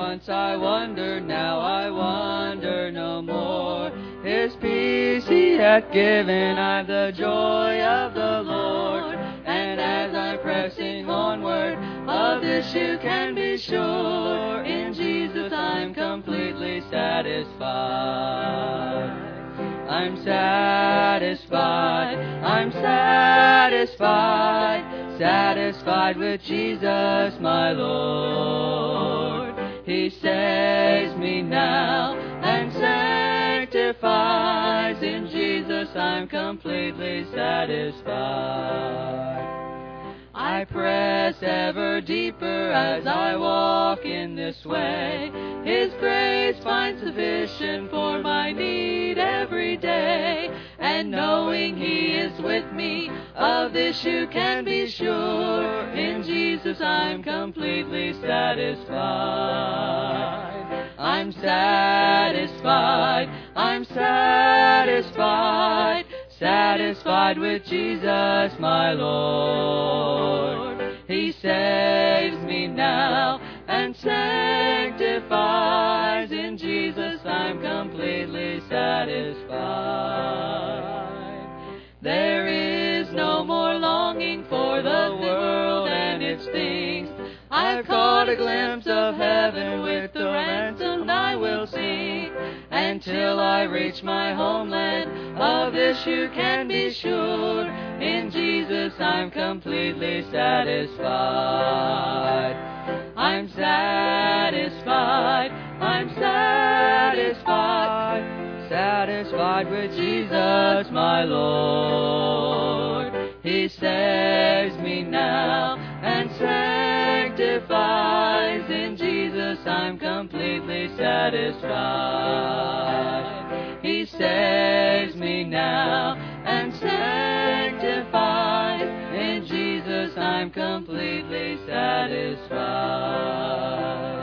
Once I wondered, now I wonder no more. His peace He hath given, I've the joy of the Lord. And as I'm pressing onward, of this you can be sure. In Jesus I'm completely satisfied. I'm satisfied, I'm satisfied, satisfied with Jesus my Lord. He saves me now and sanctifies. In Jesus I'm completely satisfied. I press ever deeper as I walk in this way. His grace finds sufficient for my need every day. And knowing He is with me, of this you can be sure. In Jesus I'm completely satisfied. I'm satisfied, I'm satisfied, satisfied with Jesus my Lord. He saves me now and sanctifies. In Jesus I'm completely satisfied. There is no more longing for the world and its things. I've caught a glimpse of heaven, with the ransom I will sing. Until I reach my homeland, of this you can be sure. In Jesus I'm completely satisfied. I'm satisfied, I'm satisfied, satisfied with Jesus my Lord. He saves me now and sanctifies. In Jesus I'm completely satisfied. He saves me now and sanctifies. In Jesus I'm completely satisfied.